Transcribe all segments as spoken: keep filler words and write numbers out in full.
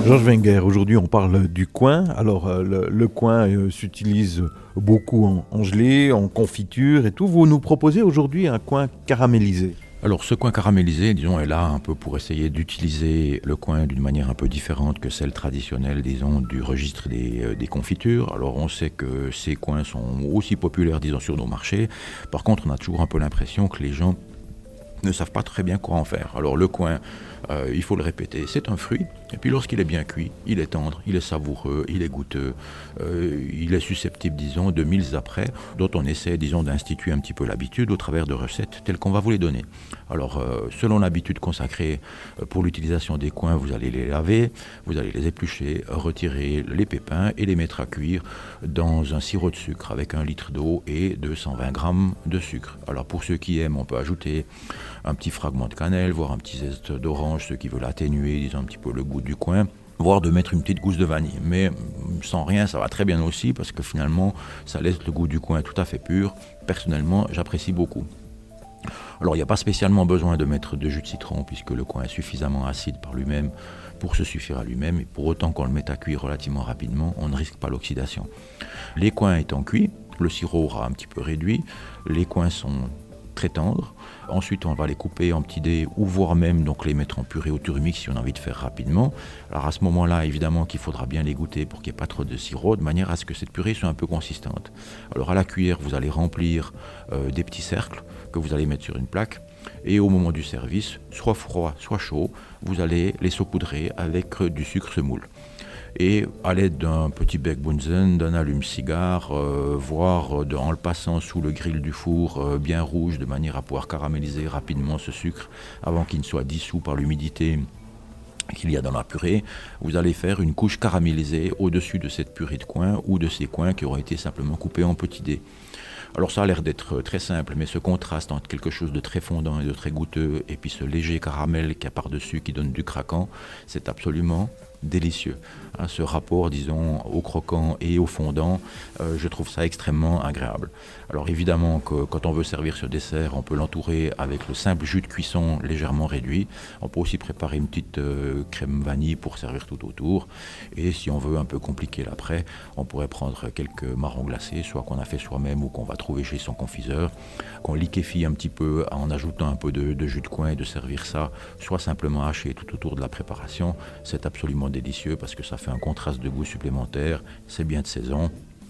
Georges Wenger, aujourd'hui on parle du coing. Alors euh, le, le coing euh, s'utilise beaucoup en, en gelée, en confiture et tout. Vous nous proposez aujourd'hui un coing caramélisé. Alors ce coing caramélisé, disons, est là un peu pour essayer d'utiliser le coing d'une manière un peu différente que celle traditionnelle, disons, du registre des, euh, des confitures. Alors on sait que ces coings sont aussi populaires, disons, sur nos marchés. Par contre, on a toujours un peu l'impression que les gens ne savent pas très bien quoi en faire. Alors le coing, euh, il faut le répéter, c'est un fruit, et puis lorsqu'il est bien cuit, il est tendre, il est savoureux, il est goûteux, euh, il est susceptible, disons, de mille après, dont on essaie, disons, d'instituer un petit peu l'habitude au travers de recettes telles qu'on va vous les donner. Alors, euh, selon l'habitude consacrée pour l'utilisation des coings, vous allez les laver, vous allez les éplucher, retirer les pépins et les mettre à cuire dans un sirop de sucre avec un litre d'eau et deux cent vingt grammes de sucre. Alors, pour ceux qui aiment, on peut ajouter un petit fragment de cannelle, voire un petit zeste d'orange, ceux qui veulent atténuer, disons, un petit peu le goût du coing, voire de mettre une petite gousse de vanille. Mais sans rien, ça va très bien aussi, parce que finalement, ça laisse le goût du coing tout à fait pur. Personnellement, j'apprécie beaucoup. Alors, il n'y a pas spécialement besoin de mettre de jus de citron, puisque le coing est suffisamment acide par lui-même pour se suffire à lui-même, et pour autant qu'on le mette à cuire relativement rapidement, on ne risque pas l'oxydation. Les coings étant cuits, le sirop aura un petit peu réduit, les coings sont très tendres. Ensuite, on va les couper en petits dés ou voire même donc les mettre en purée au turmix si on a envie de faire rapidement. Alors à ce moment-là, évidemment qu'il faudra bien les goûter pour qu'il n'y ait pas trop de sirop, de manière à ce que cette purée soit un peu consistante. Alors à la cuillère, vous allez remplir euh, des petits cercles que vous allez mettre sur une plaque. Et au moment du service, soit froid, soit chaud, vous allez les saupoudrer avec du sucre semoule. Et à l'aide d'un petit bec bunsen, d'un allume-cigare, euh, voire de, en le passant sous le grill du four euh, bien rouge, de manière à pouvoir caraméliser rapidement ce sucre avant qu'il ne soit dissous par l'humidité qu'il y a dans la purée, vous allez faire une couche caramélisée au-dessus de cette purée de coing ou de ces coings qui auront été simplement coupés en petits dés. Alors ça a l'air d'être très simple, mais ce contraste entre quelque chose de très fondant et de très goûteux et puis ce léger caramel qu'il y a par-dessus qui donne du craquant, c'est absolument délicieux. Hein, ce rapport, disons, au croquant et au fondant, euh, je trouve ça extrêmement agréable. Alors évidemment que quand on veut servir ce dessert, on peut l'entourer avec le simple jus de cuisson légèrement réduit. On peut aussi préparer une petite euh, crème vanille pour servir tout autour. Et si on veut un peu compliquer l'après, on pourrait prendre quelques marrons glacés, soit qu'on a fait soi-même ou qu'on va trouver chez son confiseur, qu'on liquéfie un petit peu en ajoutant un peu de, de jus de coing et de servir ça, soit simplement haché tout autour de la préparation. C'est absolument délicieux parce que ça fait un contraste de goût supplémentaire, c'est bien de saison.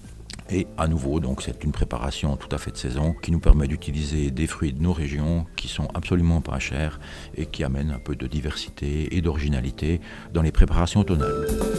Et à nouveau, donc c'est une préparation tout à fait de saison qui nous permet d'utiliser des fruits de nos régions qui sont absolument pas chers et qui amènent un peu de diversité et d'originalité dans les préparations automnales.